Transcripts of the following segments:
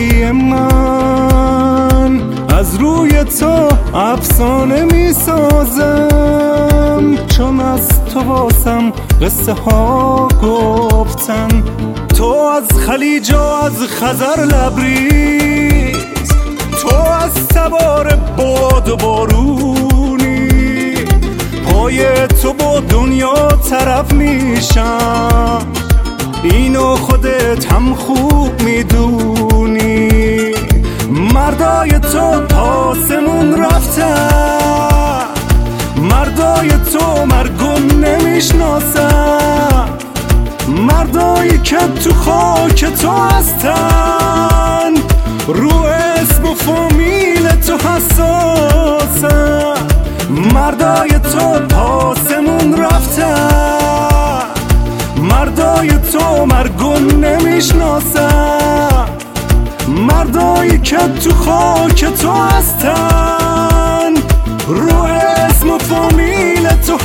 زندگی من، از روی تو افسانه می سازم، چون از تو واسم قصه ها گفتن. تو از خلیج و از خزر لبریز، تو از سوار باد و بارونی، پای تو با دنیا طرف میشم، اینو خودت هم خوب میدونی. مردای تو پاسمون رفتن، مردای تو مرگو نمیشناسن، مردایی که تو خاک تو هستن، رو اسم و فامیل تو حساسن. مردای تو پاسمون رفتن، مردای تو مرگو نمیشناسن، مردایی که تو خاک تو هستن، رو اسم و فامیل تو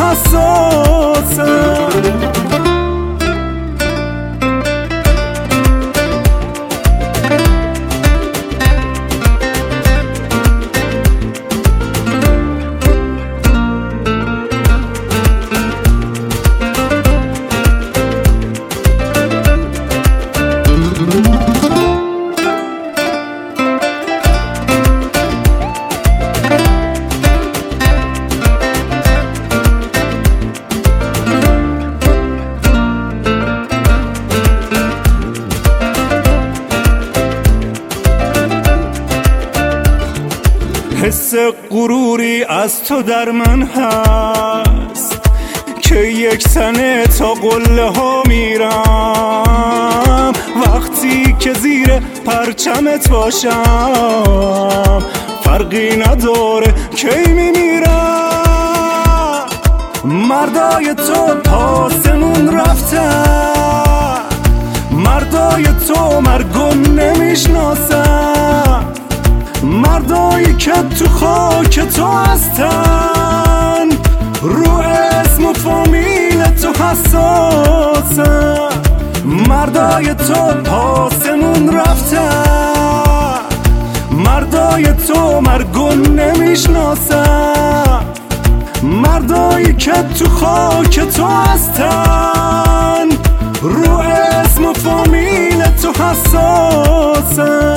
حساسن. حس غروری از تو در من هست که یک تنه تا قله ها میرم، وقتی که زیر پرچمت باشم فرقی نداره کی میمیرم. مردای تو پاسمون رفتن، مردای تو مرگو نمیشناسن، مردایی که تو خاک تو هستن، رو اسم و فامیل تو حساسن. مردای تو پاسمون رفتن، مردای تو مرگو نمیشناسن، مردایی که تو خاک تو هستن، رو اسم و فامیل تو حساسن.